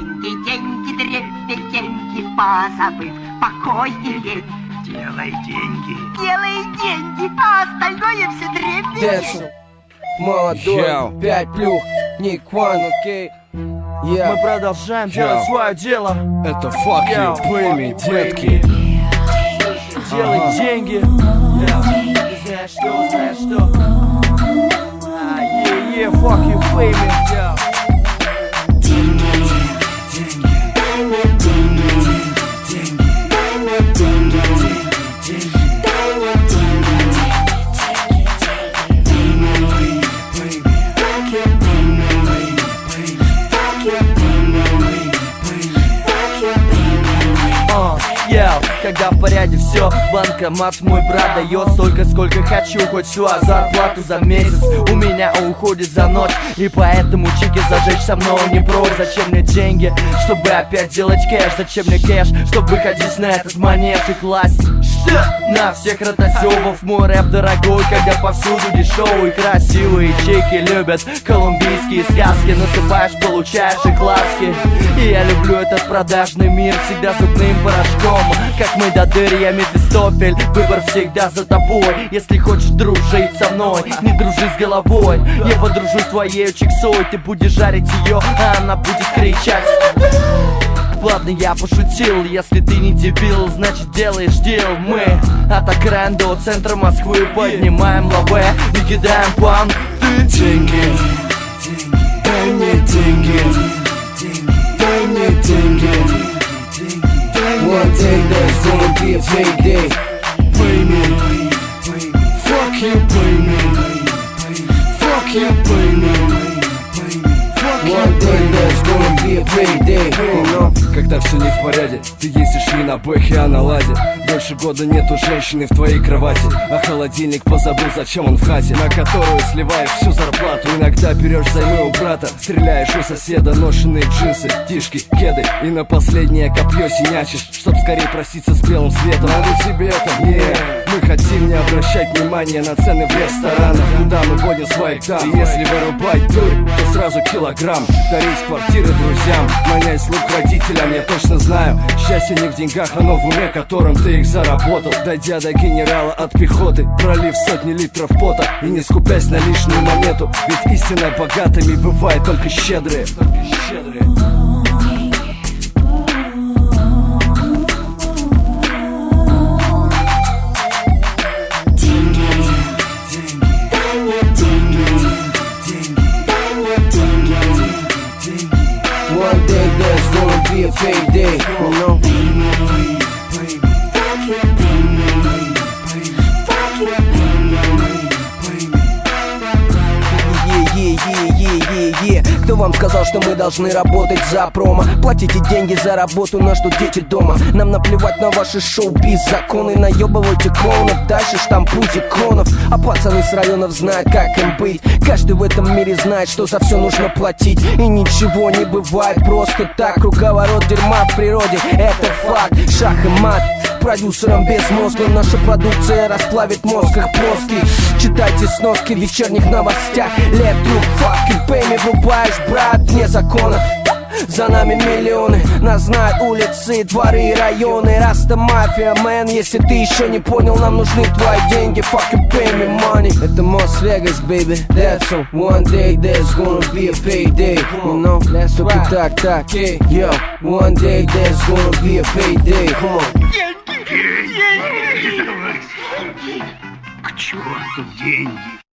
деньги, деньги, дребеденьги, позабыв покой и лень. Делай деньги. Делай деньги, а остальное все дребеденьги. Молодой, 5 плюх, Никван, окей. Мы продолжаем делать свое дело. Это fuck you, pay me, детки. Делай деньги. Знаешь что, знаешь что. Fuck you, pay me. Когда в порядке все, банкомат мой брат дает столько, сколько хочу, хоть всю зарплату за месяц у меня уходит за ночь. И поэтому чеки зажечь со мной не прочь. Зачем мне деньги, чтобы опять делать кэш? Зачем мне кэш, чтобы выходить на этот манеж и класть на всех ротосёбов? Мой рэп дорогой, когда повсюду дешевый, красивые чеки любят колумбийские сказки. Насыпаешь, получаешь и глазки. И я люблю этот продажный мир, всегда зубным порошком. Как мы до дыр, я Мефистофель, выбор всегда за тобой. Если хочешь дружить со мной, не дружи с головой. Я подружусь с твоей чиксой, ты будешь жарить ее, а она будет кричать. Ладно, я пошутил, если ты не дебил, значит делаешь дел. Мы от окраин до центра Москвы поднимаем лаве и кидаем пан. Ты деньги, дай мне деньги, дай мне деньги. One day there's gonna be a payday. Pay me, fuck you, pay me, fuck you, pay me. One day there's gonna be a payday. Когда все не в порядке, ты ездишь не на бэхе, а на ладе. Больше года нету женщины в твоей кровати, а холодильник позабыл, зачем он в хате, на которую сливаешь всю зарплату. Иногда берешь займы у брата, стреляешь у соседа, ношеные джинсы, тишки, кеды, и на последнее копье синячишь, чтоб скорее проститься с белым светом. А ну тебе это не. Мы хотим не обращать внимания на цены в ресторанах, куда мы водим своих дам. И если вырубать дурь, то сразу килограмм. Дарить квартиры друзьям, манять слуг родителям. Я точно знаю, счастье не в деньгах, оно в уме, которым ты их заработал. Дойдя до генерала от пехоты, пролив сотни литров пота и не скупясь на лишнюю монету. Ведь истинно богатыми бывают только щедрые. One day there's gonna be a payday, you know. Кто вам сказал, что мы должны работать за промо? Платите деньги за работу, на что дети дома. Нам наплевать на ваши шоу-биз законы. Наебывайте клоунов, дальше штампуйте клонов. А пацаны с районов знают, как им быть. Каждый в этом мире знает, что за все нужно платить. И ничего не бывает просто так. Круговорот дерьма в природе, это факт. Шах и мат, продюсерам без мозга. Наша продукция расплавит мозг их плоский. Читайте сноски в вечерних новостях. Let you fucking pay me, врубаешь, брат, вне закона. За нами миллионы, нас знают улицы, дворы и районы. Раста мафия, мэн, если ты еще не понял, нам нужны твои деньги. Fucking pay me money. Это Мос-Вегас, baby, that's all. One day there's gonna be a payday, you know, let's talk it так, yo. One day there's gonna be a payday, come on. К черту деньги.